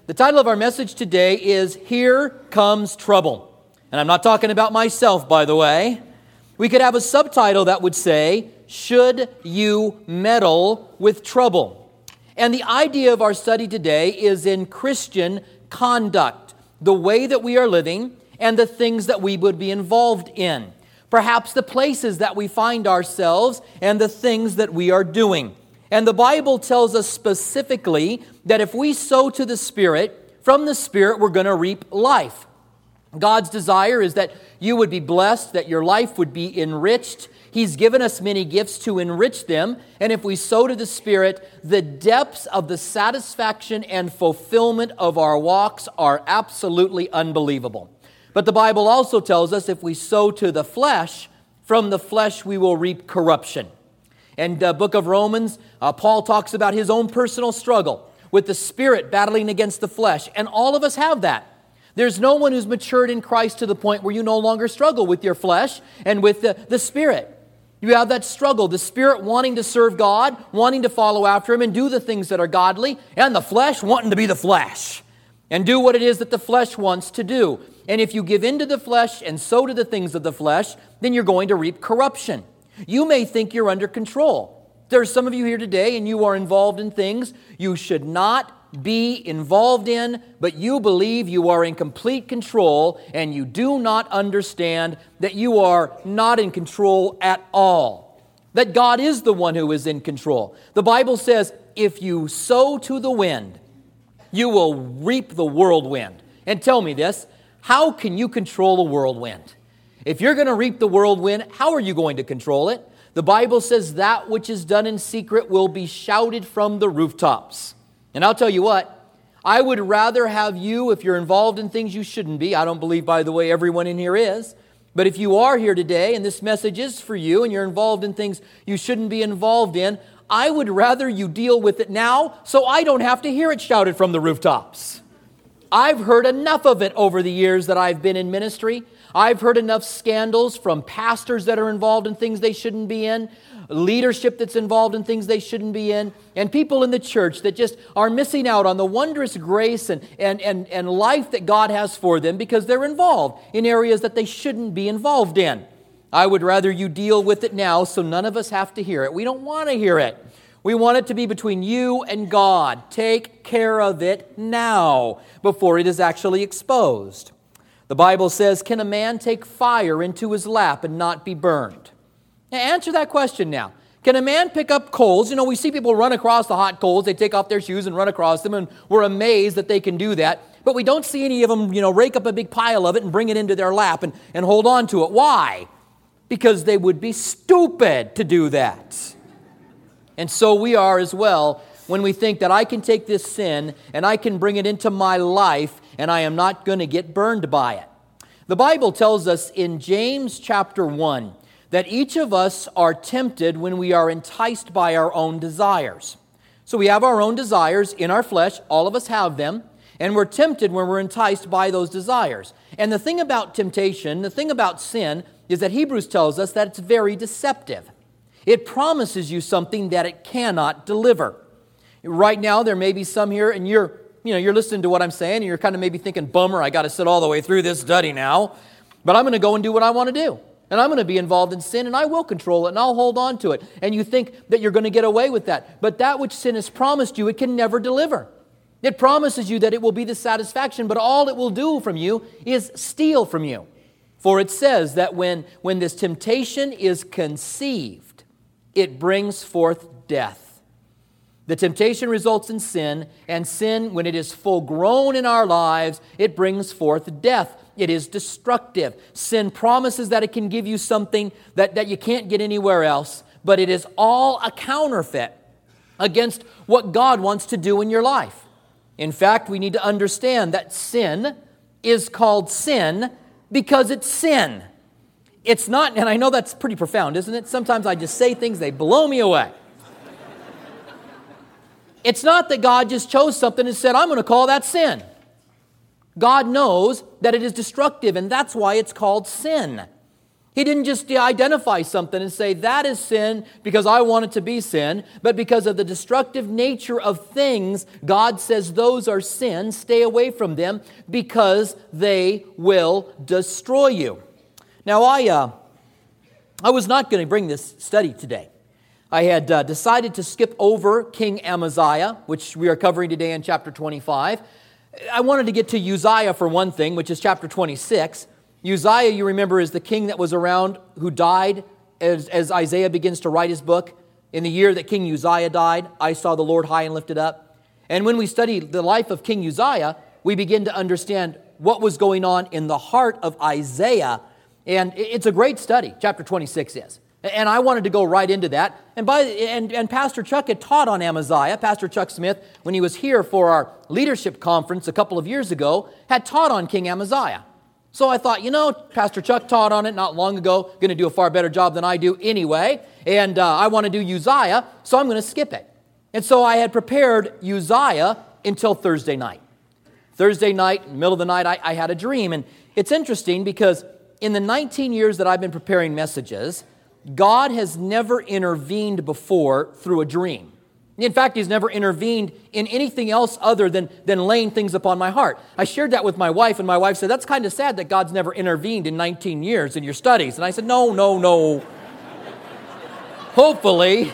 The title of our message today is Here Comes Trouble. And I'm not talking about myself, by the way. We could have a subtitle that would say, Should You Meddle with Trouble? And the idea of our study today is in Christian conduct, the way that we are living and the things that we would be involved in. Perhaps the places that we find ourselves and the things that we are doing. And the Bible tells us specifically that if we sow to the Spirit, from the Spirit we're going to reap life. God's desire is that you would be blessed, that your life would be enriched. He's given us many gifts to enrich them. And if we sow to the Spirit, the depths of the satisfaction and fulfillment of our walks are absolutely unbelievable. But the Bible also tells us if we sow to the flesh, from the flesh we will reap corruption. And the book of Romans, Paul talks about his own personal struggle with the spirit battling against the flesh. And all of us have that. There's no one who's matured in Christ to the point where you no longer struggle with your flesh and with the spirit. You have that struggle, the spirit wanting to serve God, wanting to follow after Him and do the things that are godly, and the flesh wanting to be the flesh and do what it is that the flesh wants to do. And if you give in to the flesh and sow to the things of the flesh, then you're going to reap corruption. You may think you're under control. There's some of you here today and you are involved in things you should not be involved in, but you believe you are in complete control and you do not understand that you are not in control at all. That God is the one who is in control. The Bible says, if you sow to the wind, you will reap the whirlwind. And tell me this, how can you control a whirlwind? If you're going to reap the whirlwind, how are you going to control it? The Bible says that which is done in secret will be shouted from the rooftops. And I'll tell you what, I would rather have you, if you're involved in things you shouldn't be, I don't believe, by the way, everyone in here is, but if you are here today and this message is for you and you're involved in things you shouldn't be involved in, I would rather you deal with it now so I don't have to hear it shouted from the rooftops. I've heard enough of it over the years that I've been in ministry. I've heard enough scandals from pastors that are involved in things they shouldn't be in, leadership that's involved in things they shouldn't be in, and people in the church that just are missing out on the wondrous grace and life that God has for them because they're involved in areas that they shouldn't be involved in. I would rather you deal with it now so none of us have to hear it. We don't want to hear it. We want it to be between you and God. Take care of it now before it is actually exposed. The Bible says, can a man take fire into his lap and not be burned? Now, answer that question now. Can a man pick up coals? You know, we see people run across the hot coals. They take off their shoes and run across them, and we're amazed that they can do that. But we don't see any of them, rake up a big pile of it and bring it into their lap and hold on to it. Why? Because they would be stupid to do that. And so we are as well when we think that I can take this sin and I can bring it into my life and I am not going to get burned by it. The Bible tells us in James chapter 1 that each of us are tempted when we are enticed by our own desires. So we have our own desires in our flesh, all of us have them, and we're tempted when we're enticed by those desires. And the thing about temptation, the thing about sin, is that Hebrews tells us that it's very deceptive. It promises you something that it cannot deliver. Right now, there may be some here, and you're listening to what I'm saying, and you're kind of maybe thinking, bummer, I got to sit all the way through this study now, but I'm going to go and do what I want to do. And I'm going to be involved in sin, and I will control it, and I'll hold on to it. And you think that you're going to get away with that. But that which sin has promised you, it can never deliver. It promises you that it will be the satisfaction, but all it will do from you is steal from you. For it says that when this temptation is conceived, it brings forth death. The temptation results in sin, and sin, when it is full grown in our lives, it brings forth death. It is destructive. Sin promises that it can give you something that you can't get anywhere else, but it is all a counterfeit against what God wants to do in your life. In fact, we need to understand that sin is called sin because it's sin. It's not, and I know that's pretty profound, isn't it? Sometimes I just say things, they blow me away. It's not that God just chose something and said, I'm going to call that sin. God knows that it is destructive, and that's why it's called sin. He didn't just identify something and say, that is sin because I want it to be sin, but because of the destructive nature of things, God says those are sin. Stay away from them because they will destroy you. Now, I was not going to bring this study today. I had decided to skip over King Amaziah, which we are covering today in chapter 25. I wanted to get to Uzziah for one thing, which is chapter 26. Uzziah, you remember, is the king that was around who died as Isaiah begins to write his book. In the year that King Uzziah died, I saw the Lord high and lifted up. And when we study the life of King Uzziah, we begin to understand what was going on in the heart of Isaiah. And it's a great study, chapter 26 is. And I wanted to go right into that. And Pastor Chuck had taught on Amaziah. Pastor Chuck Smith, when he was here for our leadership conference a couple of years ago, had taught on King Amaziah. So I thought, Pastor Chuck taught on it not long ago, going to do a far better job than I do anyway, and I want to do Uzziah, so I'm going to skip it. And so I had prepared Uzziah until Thursday night. Thursday night, in the middle of the night, I had a dream, and it's interesting because in the 19 years that I've been preparing messages, God has never intervened before through a dream. In fact, He's never intervened in anything else other than laying things upon my heart. I shared that with my wife, and my wife said, that's kind of sad that God's never intervened in 19 years in your studies. And I said, no. Hopefully,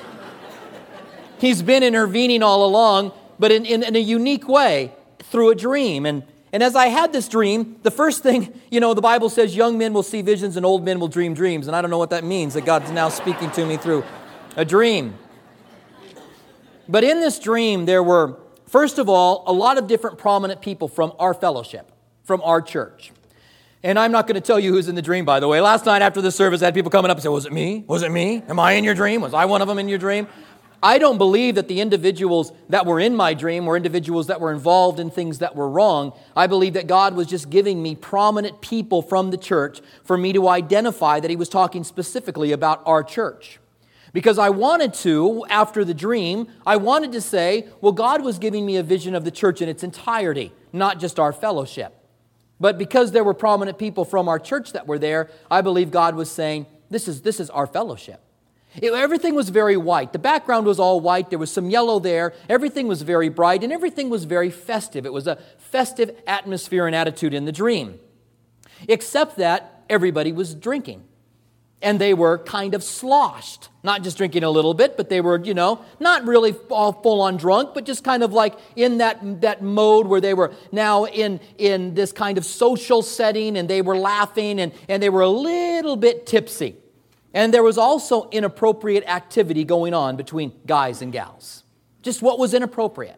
He's been intervening all along, but in a unique way through a dream. And as I had this dream, the first thing, the Bible says young men will see visions and old men will dream dreams. And I don't know what that means, that God's now speaking to me through a dream. But in this dream, there were, first of all, a lot of different prominent people from our fellowship, from our church. And I'm not going to tell you who's in the dream, by the way. Last night after the service, I had people coming up and say, was it me? Was it me? Am I in your dream? Was I one of them in your dream? I don't believe that the individuals that were in my dream were individuals that were involved in things that were wrong. I believe that God was just giving me prominent people from the church for me to identify that He was talking specifically about our church. Because I wanted to, after the dream, I wanted to say, well, God was giving me a vision of the church in its entirety, not just our fellowship. But because there were prominent people from our church that were there, I believe God was saying, this is our fellowship. Everything was very white. The background was all white. There was some yellow there. Everything was very bright, and everything was very festive. It was a festive atmosphere and attitude in the dream. Except that everybody was drinking. And they were kind of sloshed. Not just drinking a little bit, but they were, not really all full-on drunk, but just kind of like in that mode where they were now in this kind of social setting, and they were laughing, and they were a little bit tipsy. And there was also inappropriate activity going on between guys and gals. Just what was inappropriate.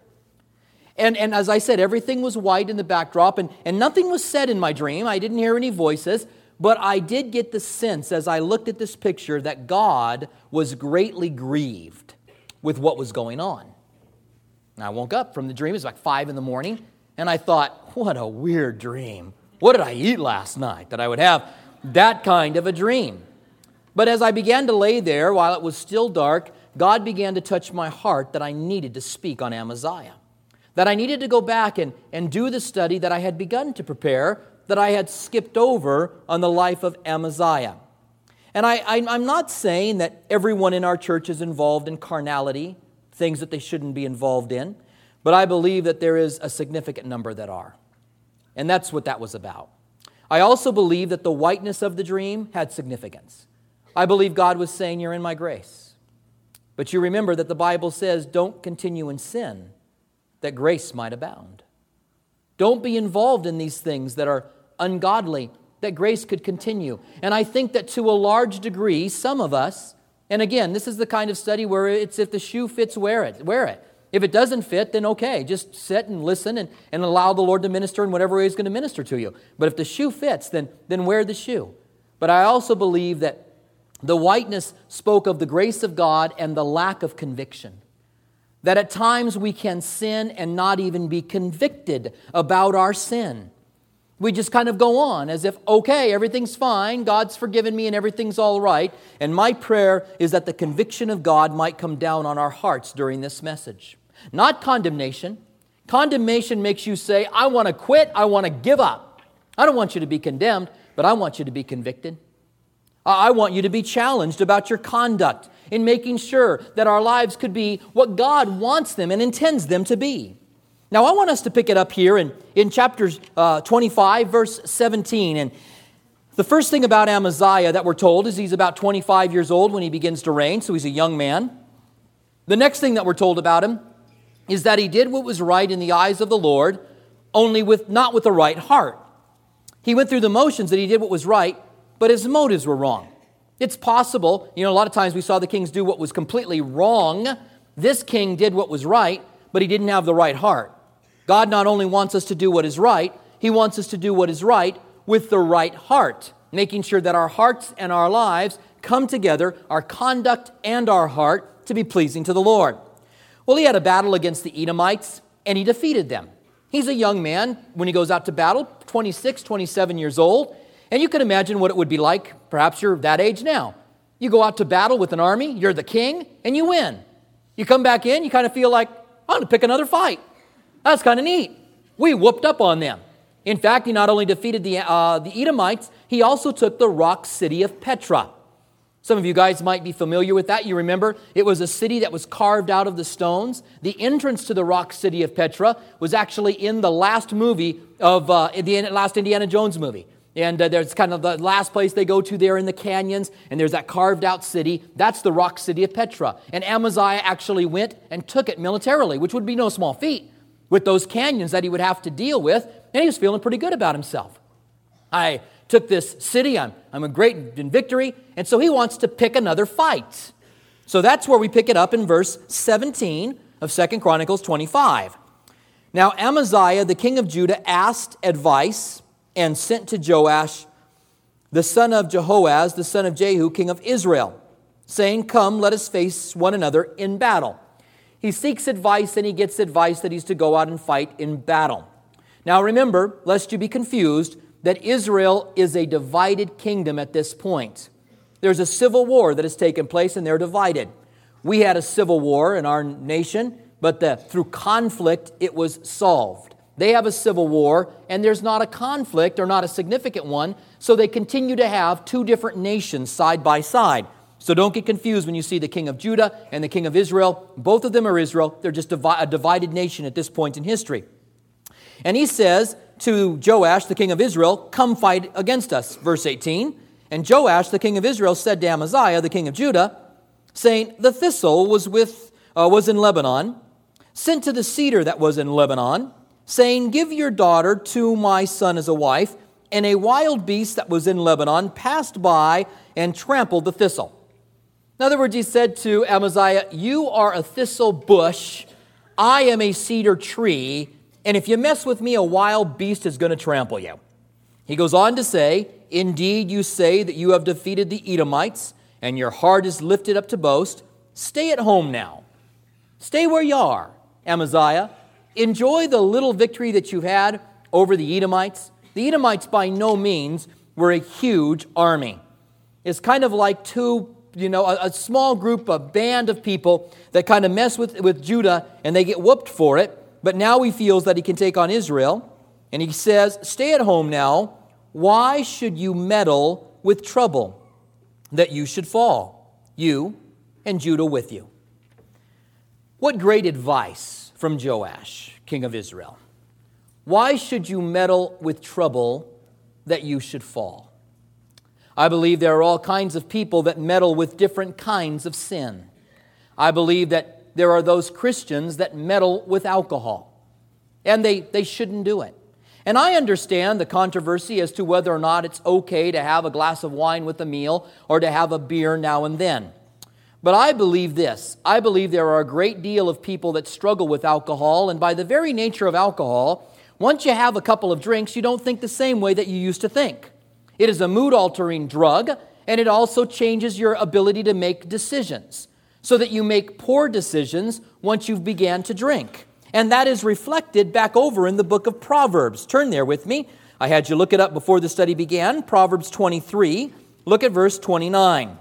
And as I said, everything was white in the backdrop, and nothing was said in my dream. I didn't hear any voices. But I did get the sense as I looked at this picture that God was greatly grieved with what was going on. And I woke up from the dream. It was like 5 a.m. And I thought, what a weird dream. What did I eat last night that I would have that kind of a dream? But as I began to lay there while it was still dark, God began to touch my heart that I needed to speak on Amaziah. That I needed to go back and do the study that I had begun to prepare, that I had skipped over on the life of Amaziah. And I'm not saying that everyone in our church is involved in carnality, things that they shouldn't be involved in, but I believe that there is a significant number that are. And that's what that was about. I also believe that the whiteness of the dream had significance. I believe God was saying, you're in my grace. But you remember that the Bible says, don't continue in sin, that grace might abound. Don't be involved in these things that are ungodly, that grace could continue. And I think that to a large degree, some of us, and again, this is the kind of study where it's if the shoe fits, wear it. If it doesn't fit, then okay, just sit and listen and allow the Lord to minister in whatever way He's going to minister to you. But if the shoe fits, then wear the shoe. But I also believe that the whiteness spoke of the grace of God and the lack of conviction. That at times we can sin and not even be convicted about our sin. We just kind of go on as if, okay, everything's fine, God's forgiven me and everything's all right. And my prayer is that the conviction of God might come down on our hearts during this message. Not condemnation. Condemnation makes you say, I want to quit, I want to give up. I don't want you to be condemned, but I want you to be convicted. I want you to be challenged about your conduct in making sure that our lives could be what God wants them and intends them to be. Now, I want us to pick it up here in chapter 25, verse 17. And the first thing about Amaziah that we're told is he's about 25 years old when he begins to reign, so he's a young man. The next thing that we're told about him is that he did what was right in the eyes of the Lord, only not with the right heart. He went through the motions that he did what was right, but his motives were wrong. It's possible, a lot of times we saw the kings do what was completely wrong. This king did what was right, but he didn't have the right heart. God not only wants us to do what is right, He wants us to do what is right with the right heart, making sure that our hearts and our lives come together, our conduct and our heart, to be pleasing to the Lord. Well, he had a battle against the Edomites, and he defeated them. He's a young man when he goes out to battle, 26, 27 years old, and you can imagine what it would be like. Perhaps you're that age now. You go out to battle with an army, you're the king, and you win. You come back in, you kind of feel like, I'm going to pick another fight. That's kind of neat. We whooped up on them. In fact, he not only defeated the Edomites, he also took the rock city of Petra. Some of you guys might be familiar with that. You remember it was a city that was carved out of the stones. The entrance to the rock city of Petra was actually in the last movie of the last Indiana Jones movie. And there's kind of the last place they go to there in the canyons, and there's that carved out city. That's the rock city of Petra. And Amaziah actually went and took it militarily, which would be no small feat with those canyons that he would have to deal with. And he was feeling pretty good about himself. I took this city, I'm a great in victory, and so he wants to pick another fight. So that's where we pick it up in verse 17 of 2 Chronicles 25. Now Amaziah, the king of Judah, asked advice and sent to Joash, the son of Jehoaz, the son of Jehu, king of Israel, saying, "Come, let us face one another in battle." He seeks advice, and he gets advice that he's to go out and fight in battle. Now remember, lest you be confused, that Israel is a divided kingdom at this point. There's a civil war that has taken place, and they're divided. We had a civil war in our nation, but through conflict, it was solved. They have a civil war, and there's not a conflict, or not a significant one, so they continue to have two different nations side by side. So don't get confused when you see the king of Judah and the king of Israel. Both of them are Israel. They're just a divided nation at this point in history. And he says to Joash, the king of Israel, "Come fight against us." Verse 18. And Joash, the king of Israel, said to Amaziah, the king of Judah, saying, "The thistle was in Lebanon, sent to the cedar that was in Lebanon, saying, 'Give your daughter to my son as a wife.' And a wild beast that was in Lebanon passed by and trampled the thistle." In other words, he said to Amaziah, "You are a thistle bush, I am a cedar tree, and if you mess with me, a wild beast is going to trample you." He goes on to say, "Indeed, you say that you have defeated the Edomites, and your heart is lifted up to boast. Stay at home now. Stay where you are, Amaziah. Enjoy the little victory that you've had over the Edomites." The Edomites by no means were a huge army. It's kind of like a small group, a band of people that kind of mess with Judah, and they get whooped for it. But now he feels that he can take on Israel. And he says, "Stay at home now. Why should you meddle with trouble, that you should fall, you and Judah with you?" What great advice from Joash, king of Israel. Why should you meddle with trouble, that you should fall? I believe there are all kinds of people that meddle with different kinds of sin. I believe that there are those Christians that meddle with alcohol, and they shouldn't do it. And I understand the controversy as to whether or not it's okay to have a glass of wine with a meal or to have a beer now and then. But I believe this. I believe there are a great deal of people that struggle with alcohol, and by the very nature of alcohol, once you have a couple of drinks, you don't think the same way that you used to think. It is a mood-altering drug, and it also changes your ability to make decisions, so that you make poor decisions once you've began to drink. And that is reflected back over in the book of Proverbs. Turn there with me. I had you look it up before the study began. Proverbs 23. Look at verse 29.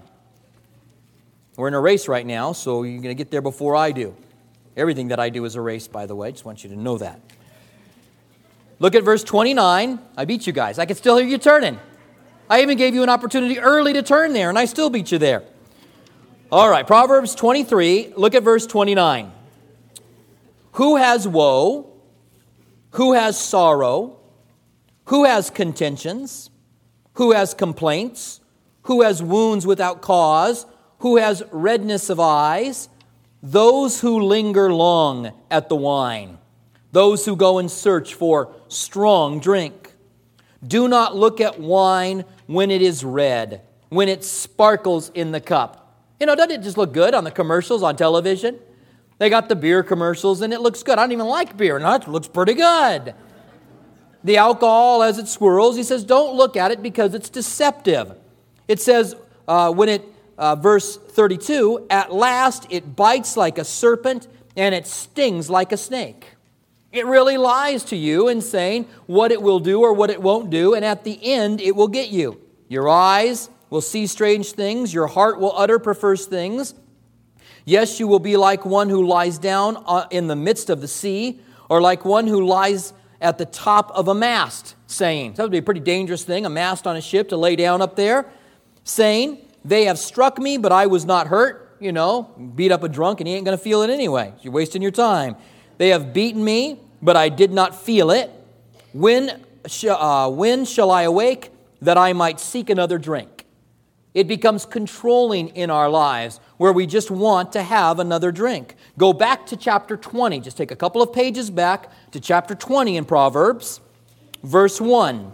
We're in a race right now, so you're going to get there before I do. Everything that I do is a race, by the way. Just want you to know that. Look at verse 29. I beat you guys. I can still hear you turning. I even gave you an opportunity early to turn there, and I still beat you there. All right, Proverbs 23, look at verse 29. Who has woe? Who has sorrow? Who has contentions? Who has complaints? Who has wounds without cause? Who has redness of eyes? Those who linger long at the wine, those who go in search for strong drink. Do not look at wine when it is red, when it sparkles in the cup. Doesn't it just look good on the commercials on television? They got the beer commercials and it looks good. I don't even like beer, and it looks pretty good. The alcohol as it swirls, he says, don't look at it because it's deceptive. It says, verse 32, at last it bites like a serpent and it stings like a snake. It really lies to you in saying what it will do or what it won't do, and at the end it will get you. Your eyes will see strange things. Your heart will utter perverse things. Yes, you will be like one who lies down in the midst of the sea, or like one who lies at the top of a mast, saying, that would be a pretty dangerous thing, a mast on a ship to lay down up there, saying, they have struck me, but I was not hurt. Beat up a drunk and he ain't going to feel it anyway. You're wasting your time. They have beaten me, but I did not feel it. When shall I awake that I might seek another drink? It becomes controlling in our lives where we just want to have another drink. Go back to chapter 20. Just take a couple of pages back to chapter 20 in Proverbs, verse 1.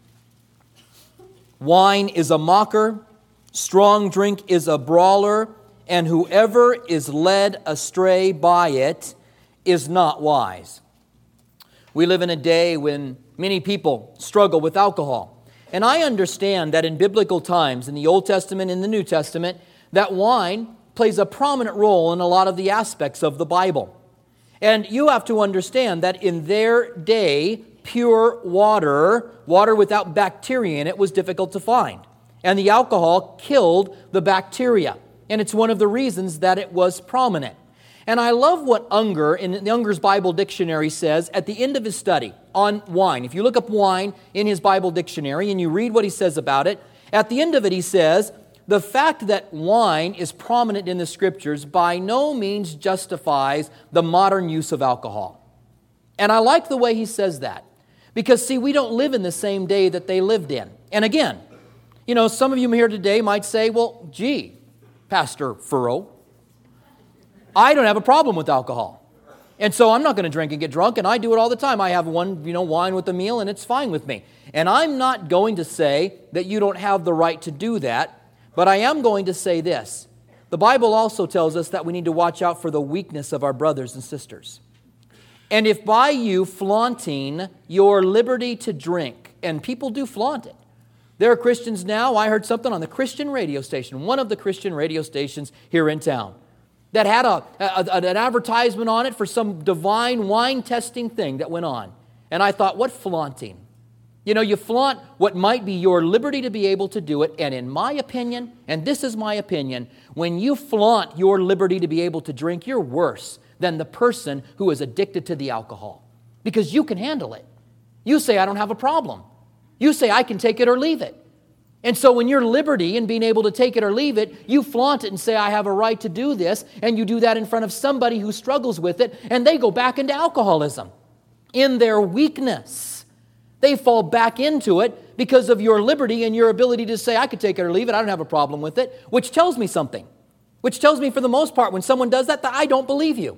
Wine is a mocker, strong drink is a brawler, and whoever is led astray by it is not wise. We live in a day when many people struggle with alcohol. And I understand that in biblical times, in the Old Testament and the New Testament, that wine plays a prominent role in a lot of the aspects of the Bible. And you have to understand that in their day, pure water without bacteria in it, was difficult to find. And the alcohol killed the bacteria. And it's one of the reasons that it was prominent. And I love what Unger, in the Unger's Bible Dictionary, says at the end of his study on wine. If you look up wine in his Bible Dictionary and you read what he says about it, at the end of it he says, the fact that wine is prominent in the Scriptures by no means justifies the modern use of alcohol. And I like the way he says that. Because, see, we don't live in the same day that they lived in. And again, some of you here today might say, well, gee, Pastor Furrow, I don't have a problem with alcohol. And so I'm not going to drink and get drunk, and I do it all the time. I have one, wine with the meal, and it's fine with me. And I'm not going to say that you don't have the right to do that, but I am going to say this. The Bible also tells us that we need to watch out for the weakness of our brothers and sisters. And if by you flaunting your liberty to drink, and people do flaunt it. There are Christians now, I heard something on the Christian radio station, one of the Christian radio stations here in town, that had an advertisement on it for some divine wine testing thing that went on. And I thought, what flaunting? You flaunt what might be your liberty to be able to do it. And in my opinion, and this is my opinion, when you flaunt your liberty to be able to drink, you're worse than the person who is addicted to the alcohol. Because you can handle it. You say, I don't have a problem. You say, I can take it or leave it. And so when your liberty in being able to take it or leave it, you flaunt it and say, I have a right to do this, and you do that in front of somebody who struggles with it, and they go back into alcoholism. In their weakness, they fall back into it because of your liberty and your ability to say, I could take it or leave it, I don't have a problem with it, which tells me something. Which tells me for the most part, when someone does that I don't believe you.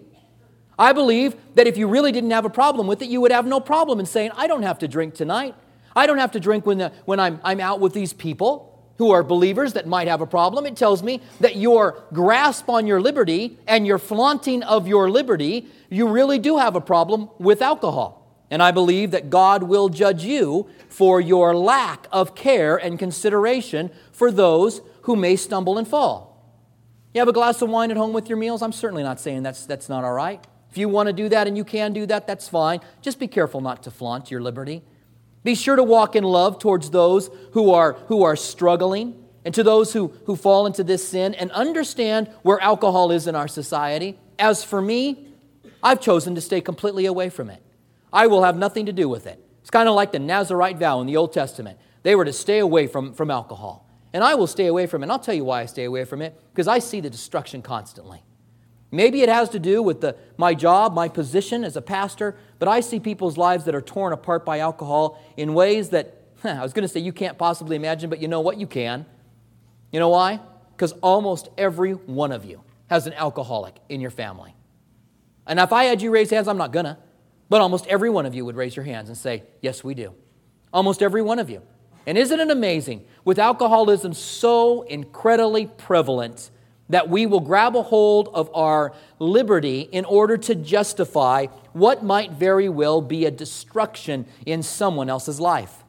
I believe that if you really didn't have a problem with it, you would have no problem in saying, I don't have to drink tonight. I don't have to drink when I'm out with these people who are believers that might have a problem. It tells me that your grasp on your liberty and your flaunting of your liberty, you really do have a problem with alcohol. And I believe that God will judge you for your lack of care and consideration for those who may stumble and fall. You have a glass of wine at home with your meals? I'm certainly not saying that's not all right. If you want to do that and you can do that, that's fine. Just be careful not to flaunt your liberty. Be sure to walk in love towards those who are struggling and to those who fall into this sin, and understand where alcohol is in our society. As for me, I've chosen to stay completely away from it. I will have nothing to do with it. It's kind of like the Nazirite vow in the Old Testament. They were to stay away from alcohol. And I will stay away from it. And I'll tell you why I stay away from it. Because I see the destruction constantly. Maybe it has to do with my job, my position as a pastor, but I see people's lives that are torn apart by alcohol in ways that, I was going to say you can't possibly imagine, but you know what? You can. You know why? Because almost every one of you has an alcoholic in your family. And if I had you raise hands, I'm not going to, but almost every one of you would raise your hands and say, yes, we do. Almost every one of you. And isn't it amazing, with alcoholism so incredibly prevalent, that we will grab a hold of our liberty in order to justify what might very well be a destruction in someone else's life.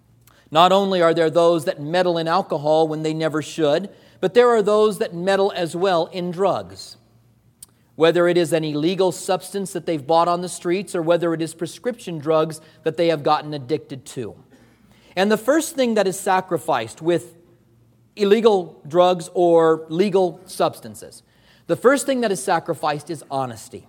Not only are there those that meddle in alcohol when they never should, but there are those that meddle as well in drugs. Whether it is an illegal substance that they've bought on the streets or whether it is prescription drugs that they have gotten addicted to. And the first thing that is sacrificed with illegal drugs or legal substances, the first thing that is sacrificed is honesty.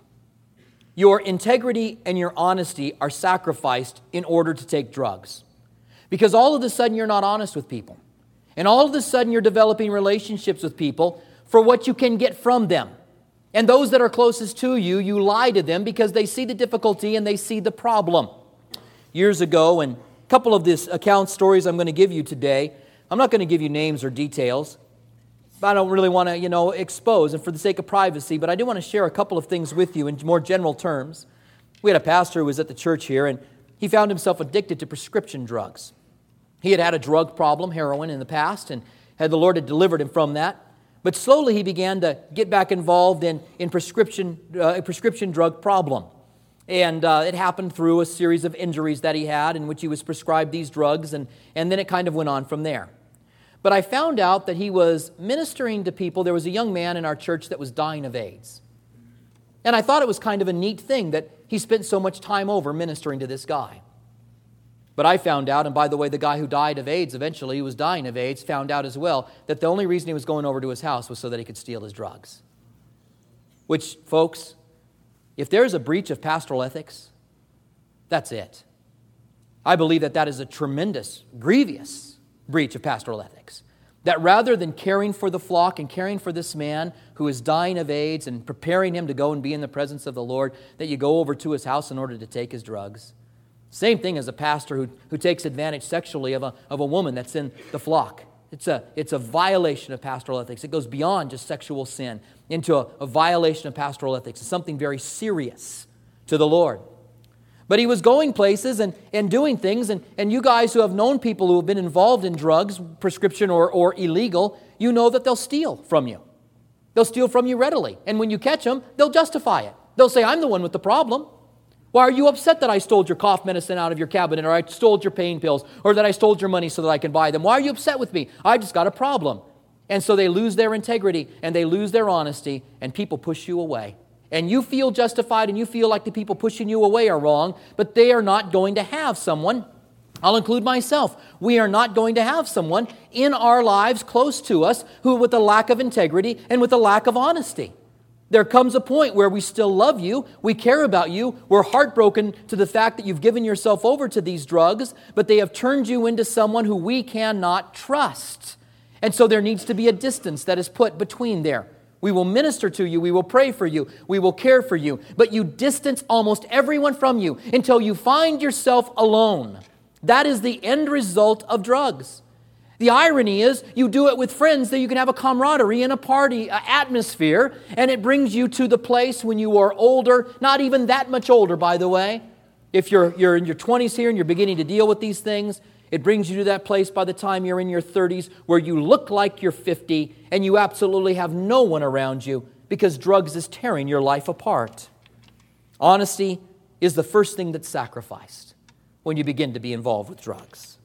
Your integrity and your honesty are sacrificed in order to take drugs. Because all of a sudden you're not honest with people. And all of a sudden you're developing relationships with people for what you can get from them. And those that are closest to you, you lie to them because they see the difficulty and they see the problem. Years ago, and a couple of these account stories I'm going to give you today, I'm not going to give you names or details. I don't really want to, expose, and for the sake of privacy, but I do want to share a couple of things with you in more general terms. We had a pastor who was at the church here, and he found himself addicted to prescription drugs. He had a drug problem, heroin, in the past, and the Lord had delivered him from that. But slowly he began to get back involved in a prescription drug problem. And it happened through a series of injuries that he had in which he was prescribed these drugs, and then it kind of went on from there. But I found out that he was ministering to people. There was a young man in our church that was dying of AIDS. And I thought it was kind of a neat thing that he spent so much time over ministering to this guy. But I found out, and by the way, the guy who died of AIDS eventually, who was dying of AIDS, found out as well that the only reason he was going over to his house was so that he could steal his drugs. Which, folks, if there's a breach of pastoral ethics, that's it. I believe that is a tremendous, grievous breach of pastoral ethics. That rather than caring for the flock and caring for this man who is dying of AIDS and preparing him to go and be in the presence of the Lord, that you go over to his house in order to take his drugs. Same thing as a pastor who takes advantage sexually of a woman that's in the flock. It's a violation of pastoral ethics. It goes beyond just sexual sin into a violation of pastoral ethics. It's something very serious to the Lord. But he was going places and doing things, and you guys who have known people who have been involved in drugs, prescription or illegal, you know that they'll steal from you. They'll steal from you readily. And when you catch them, they'll justify it. They'll say, I'm the one with the problem. Why are you upset that I stole your cough medicine out of your cabinet, or I stole your pain pills, or that I stole your money so that I can buy them? Why are you upset with me? I just got a problem. And so they lose their integrity, and they lose their honesty, and people push you away. And you feel justified, and you feel like the people pushing you away are wrong, but they are not going to have someone, I'll include myself, we are not going to have someone in our lives close to us who with a lack of integrity and with a lack of honesty. There comes a point where we still love you, we care about you, we're heartbroken to the fact that you've given yourself over to these drugs, but they have turned you into someone who we cannot trust. And so there needs to be a distance that is put between there. We will minister to you, we will pray for you, we will care for you, but you distance almost everyone from you until you find yourself alone. That is the end result of drugs. The irony is you do it with friends that you can have a camaraderie and a party atmosphere, and it brings you to the place when you are older, not even that much older, by the way. If you're in your 20s here and you're beginning to deal with these things, it brings you to that place by the time you're in your 30s where you look like you're 50 and you absolutely have no one around you because drugs is tearing your life apart. Honesty is the first thing that's sacrificed when you begin to be involved with drugs.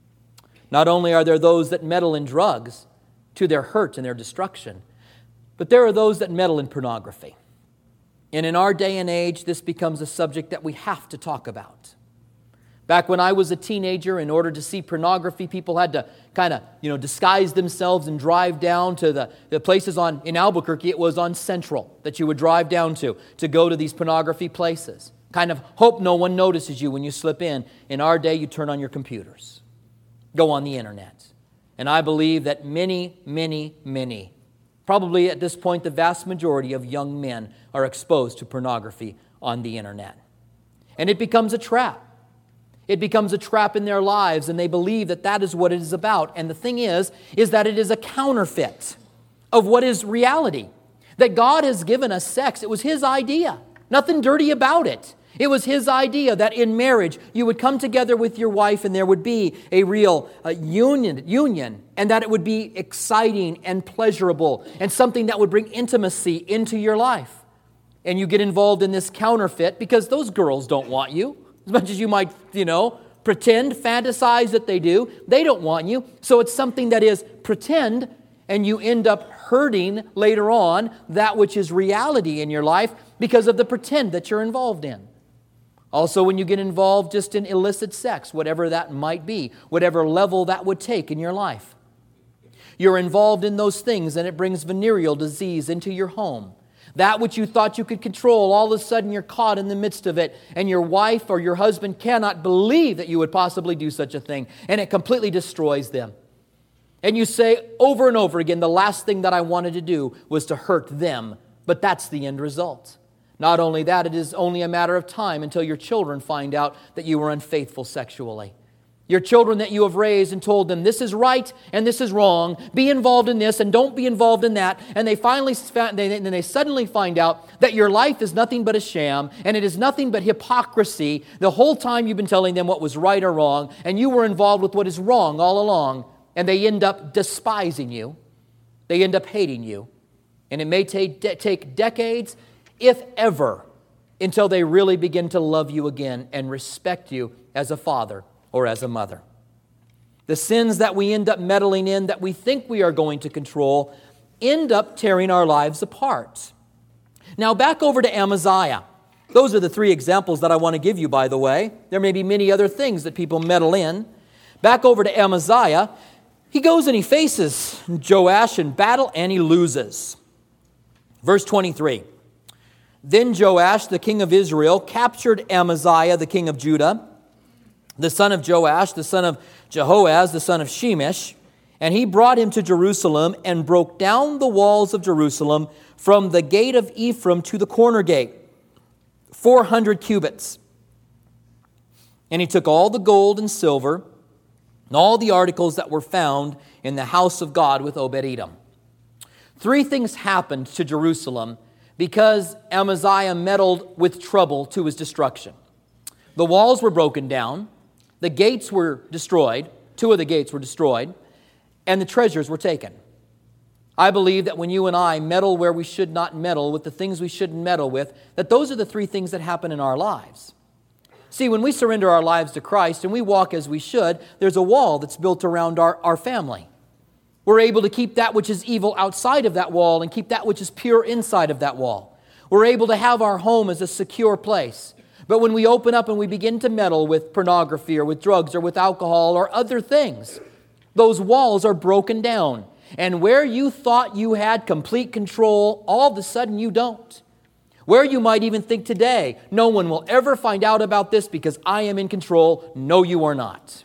Not only are there those that meddle in drugs to their hurt and their destruction, but there are those that meddle in pornography. And in our day and age, this becomes a subject that we have to talk about. Back when I was a teenager, in order to see pornography, people had to kind of, disguise themselves and drive down to the places in Albuquerque. It was on Central that you would drive down to go to these pornography places. Kind of hope no one notices you when you slip in. In our day, you turn on your computers. go on the internet. And I believe that many, probably at this point the vast majority of young men are exposed to pornography on the internet. And it becomes a trap. It becomes a trap in their lives, and they believe that that is what it is about. And the thing is that it is a counterfeit of what is reality. That God has given us sex. It was His idea. Nothing dirty about it. It was His idea that in marriage you would come together with your wife and there would be a real union, and that it would be exciting and pleasurable and something that would bring intimacy into your life. And you get involved in this counterfeit because those girls don't want you. As much as you might, pretend, fantasize that they do, they don't want you. So it's something that is pretend, and you end up hurting later on that which is reality in your life because of the pretend that you're involved in. Also, when you get involved just in illicit sex, whatever that might be, whatever level that would take in your life, you're involved in those things, and it brings venereal disease into your home. That which you thought you could control, all of a sudden you're caught in the midst of it, and your wife or your husband cannot believe that you would possibly do such a thing, and it completely destroys them. And you say over and over again, the last thing that I wanted to do was to hurt them, but that's the end result. Not only that, it is only a matter of time until your children find out that you were unfaithful sexually. Your children that you have raised and told them this is right and this is wrong, be involved in this and don't be involved in that, and they suddenly find out that your life is nothing but a sham and it is nothing but hypocrisy. The whole time you've been telling them what was right or wrong, and you were involved with what is wrong all along, and they end up despising you. They end up hating you. And it may take decades, if ever, until they really begin to love you again and respect you as a father or as a mother. The sins that we end up meddling in, that we think we are going to control, end up tearing our lives apart. Now back over to Amaziah. Those are the three examples that I want to give you, by the way. There may be many other things that people meddle in. Back over to Amaziah, he goes and he faces Joash in battle, and he loses. Verse 23. Then Joash, the king of Israel, captured Amaziah, the king of Judah, the son of Joash, the son of Jehoaz, the son of Shemesh, and he brought him to Jerusalem and broke down the walls of Jerusalem from the gate of Ephraim to the corner gate, 400 cubits. And he took all the gold and silver and all the articles that were found in the house of God with Obed-Edom. Three things happened to Jerusalem because Amaziah meddled with trouble to his destruction. The walls were broken down. The gates were destroyed. 2 of the gates were destroyed. And the treasures were taken. I believe that when you and I meddle where we should not meddle, with the things we shouldn't meddle with, that those are the three things that happen in our lives. See, when we surrender our lives to Christ and we walk as we should, there's a wall that's built around our family. We're able to keep that which is evil outside of that wall and keep that which is pure inside of that wall. We're able to have our home as a secure place. But when we open up and we begin to meddle with pornography or with drugs or with alcohol or other things, those walls are broken down. And where you thought you had complete control, all of a sudden you don't. Where you might even think today, no one will ever find out about this because I am in control. No, you are not.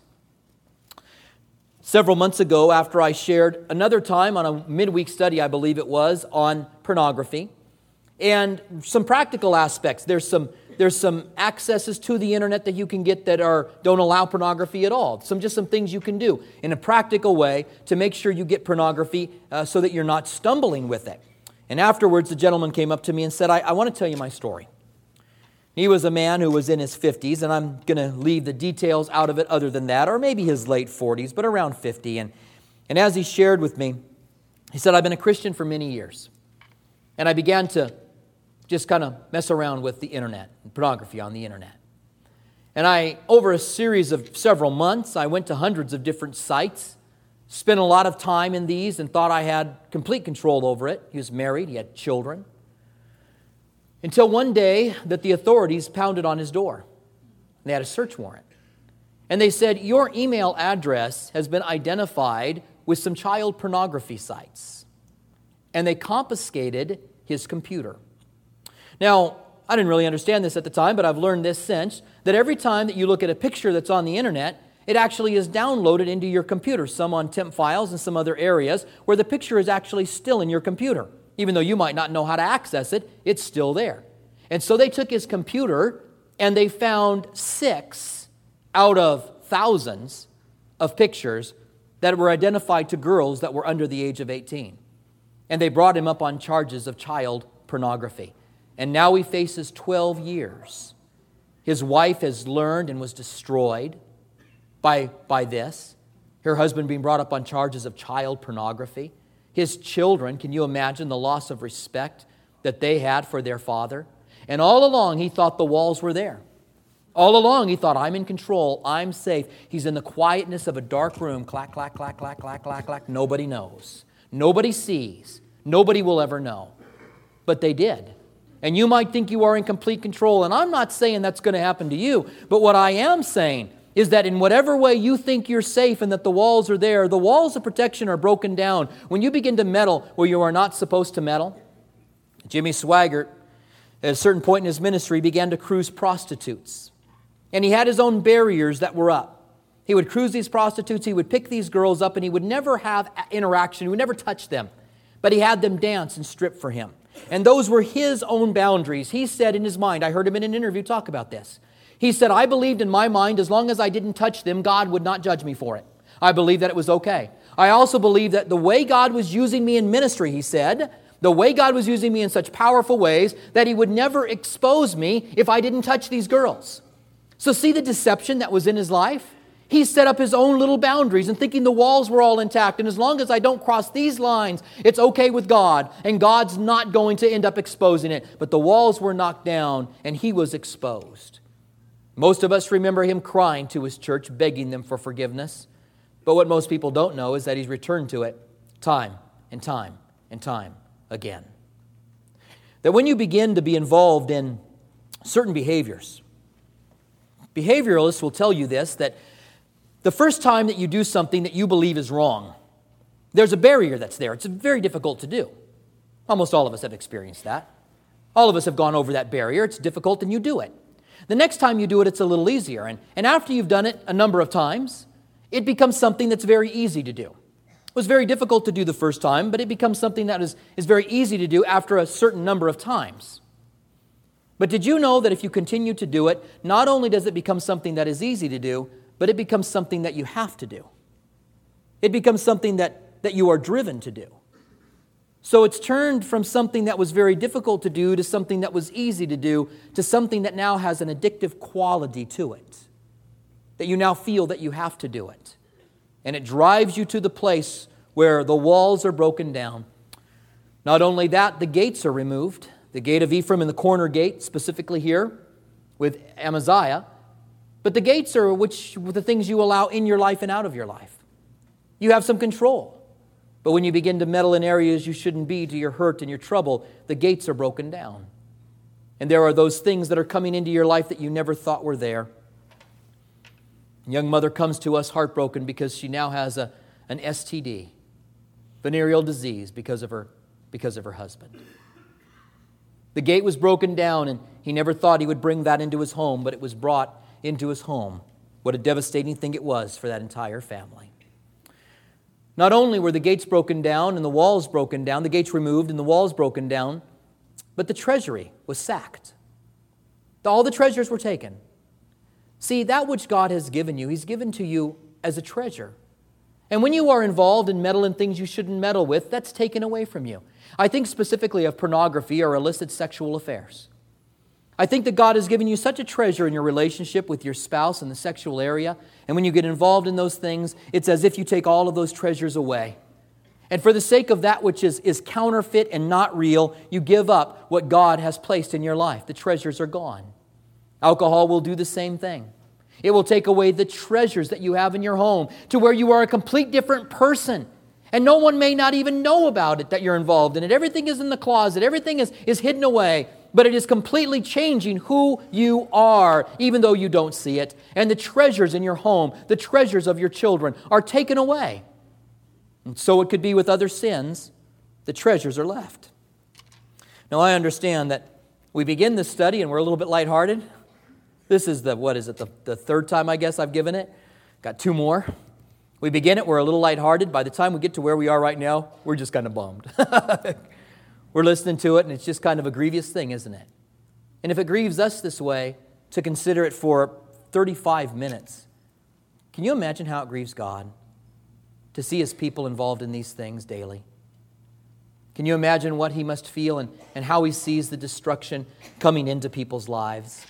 Several months ago, after I shared another time on a midweek study, I believe it was, on pornography, and some practical aspects. There's some accesses to the internet that you can get that don't allow pornography at all. Just some things you can do in a practical way to make sure you get pornography so that you're not stumbling with it. And afterwards, the gentleman came up to me and said, I want to tell you my story. He was a man who was in his 50s, and I'm going to leave the details out of it other than that, or maybe his late 40s, but around 50. And as he shared with me, he said, I've been a Christian for many years. And I began to just kind of mess around with the internet, pornography on the internet. And over a series of several months, I went to hundreds of different sites, spent a lot of time in these, and thought I had complete control over it. He was married, he had children. Until one day that the authorities pounded on his door. They had a search warrant. And they said, your email address has been identified with some child pornography sites. And they confiscated his computer. Now, I didn't really understand this at the time, but I've learned this since, that every time that you look at a picture that's on the internet, it actually is downloaded into your computer, some on temp files and some other areas where the picture is actually still in your computer. Even though you might not know how to access it, it's still there. And so they took his computer and they found 6 out of thousands of pictures that were identified to girls that were under the age of 18. And they brought him up on charges of child pornography. And now he faces 12 years. His wife has learned and was destroyed by this. Her husband being brought up on charges of child pornography. His children, can you imagine the loss of respect that they had for their father? And all along he thought the walls were there. All along he thought, I'm in control, I'm safe. He's in the quietness of a dark room, clack, clack, clack, clack, clack, clack, clack. Nobody knows. Nobody sees. Nobody will ever know. But they did. And you might think you are in complete control, and I'm not saying that's going to happen to you, but what I am saying is that in whatever way you think you're safe and that the walls are there, the walls of protection are broken down. When you begin to meddle where you are not supposed to meddle, Jimmy Swaggart, at a certain point in his ministry, began to cruise prostitutes. And he had his own barriers that were up. He would cruise these prostitutes, he would pick these girls up, and he would never have interaction, he would never touch them. But he had them dance and strip for him. And those were his own boundaries. He said in his mind, I heard him in an interview talk about this. He said, I believed in my mind as long as I didn't touch them, God would not judge me for it. I believed that it was okay. I also believed that the way God was using me in ministry, he said, the way God was using me in such powerful ways that he would never expose me if I didn't touch these girls. So see the deception that was in his life? He set up his own little boundaries and thinking the walls were all intact. And as long as I don't cross these lines, it's okay with God. And God's not going to end up exposing it. But the walls were knocked down and he was exposed. Most of us remember him crying to his church, begging them for forgiveness. But what most people don't know is that he's returned to it time and time and time again. That when you begin to be involved in certain behaviors, behavioralists will tell you this, that the first time that you do something that you believe is wrong, there's a barrier that's there. It's very difficult to do. Almost all of us have experienced that. All of us have gone over that barrier. It's difficult and you do it. The next time you do it, it's a little easier. And after you've done it a number of times, it becomes something that's very easy to do. It was very difficult to do the first time, but it becomes something that is very easy to do after a certain number of times. But did you know that if you continue to do it, not only does it become something that is easy to do, but it becomes something that you have to do. It becomes something that you are driven to do. So it's turned from something that was very difficult to do to something that was easy to do to something that now has an addictive quality to it. That you now feel that you have to do it. And it drives you to the place where the walls are broken down. Not only that, the gates are removed. The gate of Ephraim and the corner gate, specifically here with Amaziah. But the gates are the things you allow in your life and out of your life. You have some control. But when you begin to meddle in areas you shouldn't be to your hurt and your trouble, the gates are broken down. And there are those things that are coming into your life that you never thought were there. A young mother comes to us heartbroken because she now has an STD, venereal disease, because of her husband. The gate was broken down, and he never thought he would bring that into his home, but it was brought into his home. What a devastating thing it was for that entire family. Not only were the gates broken down and the walls broken down, the gates removed and the walls broken down, but the treasury was sacked. All the treasures were taken. See, that which God has given you, He's given to you as a treasure. And when you are involved and meddle in things you shouldn't meddle with, that's taken away from you. I think specifically of pornography or illicit sexual affairs. I think that God has given you such a treasure in your relationship with your spouse in the sexual area, and when you get involved in those things, it's as if you take all of those treasures away. And for the sake of that which is counterfeit and not real, you give up what God has placed in your life. The treasures are gone. Alcohol will do the same thing. It will take away the treasures that you have in your home to where you are a complete different person. And no one may not even know about it, that you're involved in it. Everything is in the closet. Everything is hidden away. But it is completely changing who you are, even though you don't see it. And the treasures in your home, the treasures of your children are taken away. And so it could be with other sins. The treasures are left. Now I understand that we begin this study and we're a little bit lighthearted. This is the third time I guess I've given it. Got two more. We begin it, we're a little lighthearted. By the time we get to where we are right now, we're just kind of bummed. We're listening to it, and it's just kind of a grievous thing, isn't it? And if it grieves us this way, to consider it for 35 minutes, can you imagine how it grieves God to see His people involved in these things daily? Can you imagine what He must feel and how He sees the destruction coming into people's lives?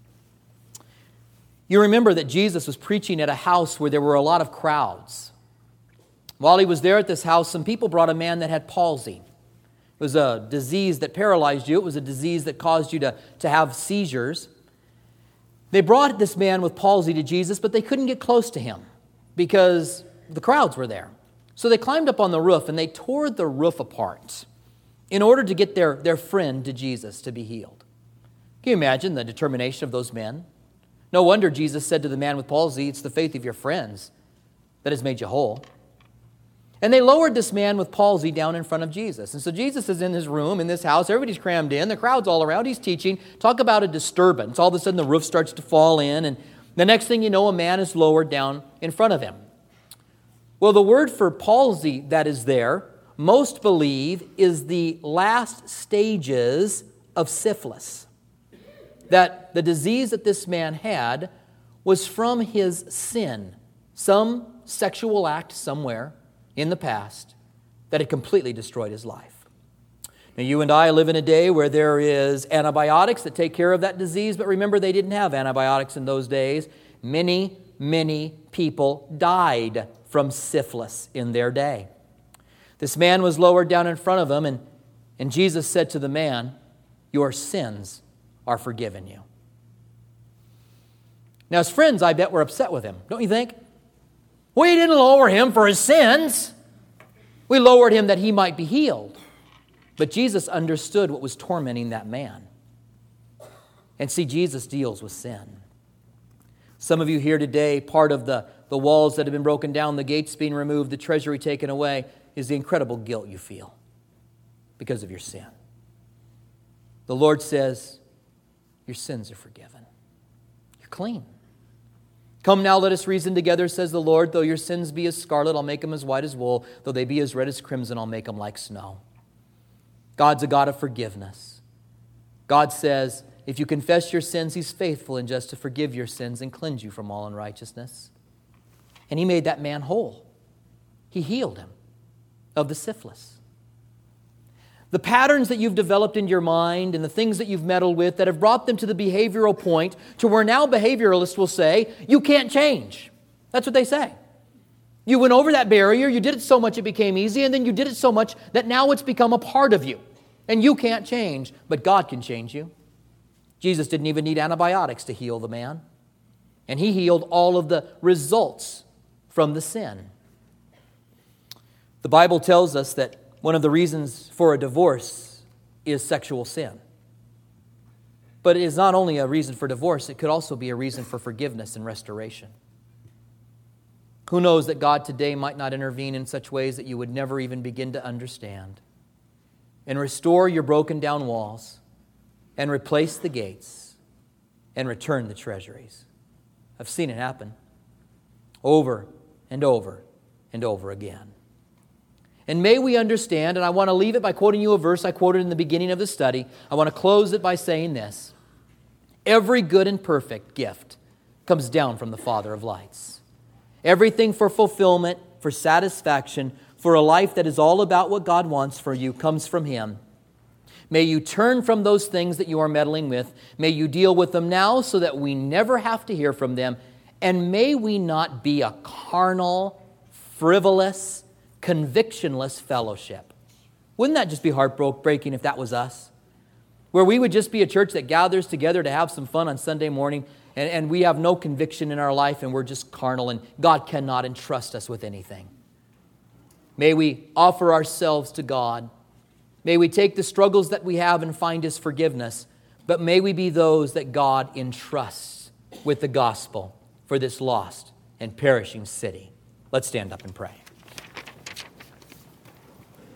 You remember that Jesus was preaching at a house where there were a lot of crowds. While He was there at this house, some people brought a man that had palsy. It was a disease that paralyzed you. It was a disease that caused you to have seizures. They brought this man with palsy to Jesus, but they couldn't get close to Him because the crowds were there. So they climbed up on the roof and they tore the roof apart in order to get their friend to Jesus to be healed. Can you imagine the determination of those men? No wonder Jesus said to the man with palsy, "It's the faith of your friends that has made you whole." And they lowered this man with palsy down in front of Jesus. And so Jesus is in his room, in this house. Everybody's crammed in. The crowd's all around. He's teaching. Talk about a disturbance. All of a sudden, the roof starts to fall in. And the next thing you know, a man is lowered down in front of him. Well, the word for palsy that is there, most believe, is the last stages of syphilis. That the disease that this man had was from his sin, some sexual act somewhere in the past that had completely destroyed his life. Now, you and I live in a day where there is antibiotics that take care of that disease, but remember, they didn't have antibiotics in those days. Many, many people died from syphilis in their day. This man was lowered down in front of him, and Jesus said to the man, "Your sins are forgiven you." Now, his friends, I bet, were upset with him, don't you think? We didn't lower him for his sins. We lowered him that he might be healed. But Jesus understood what was tormenting that man. And see, Jesus deals with sin. Some of you here today, part of the walls that have been broken down, the gates being removed, the treasury taken away, is the incredible guilt you feel because of your sin. The Lord says, your sins are forgiven. You're clean. Come now, let us reason together, says the Lord. Though your sins be as scarlet, I'll make them as white as wool. Though they be as red as crimson, I'll make them like snow. God's a God of forgiveness. God says, if you confess your sins, He's faithful and just to forgive your sins and cleanse you from all unrighteousness. And He made that man whole. He healed him of the syphilis. The patterns that you've developed in your mind and the things that you've meddled with that have brought them to the behavioral point to where now behavioralists will say, you can't change. That's what they say. You went over that barrier, you did it so much it became easy, and then you did it so much that now it's become a part of you. And you can't change, but God can change you. Jesus didn't even need antibiotics to heal the man. And He healed all of the results from the sin. The Bible tells us that one of the reasons for a divorce is sexual sin. But it is not only a reason for divorce, it could also be a reason for forgiveness and restoration. Who knows that God today might not intervene in such ways that you would never even begin to understand and restore your broken down walls and replace the gates and return the treasuries. I've seen it happen over and over and over again. And may we understand, and I want to leave it by quoting you a verse I quoted in the beginning of the study. I want to close it by saying this. Every good and perfect gift comes down from the Father of lights. Everything for fulfillment, for satisfaction, for a life that is all about what God wants for you comes from Him. May you turn from those things that you are meddling with. May you deal with them now so that we never have to hear from them. And may we not be a carnal, frivolous, convictionless fellowship. Wouldn't that just be heartbreaking if that was us? Where we would just be a church that gathers together to have some fun on Sunday morning and we have no conviction in our life and we're just carnal and God cannot entrust us with anything. May we offer ourselves to God. May we take the struggles that we have and find His forgiveness. But may we be those that God entrusts with the gospel for this lost and perishing city. Let's stand up and pray.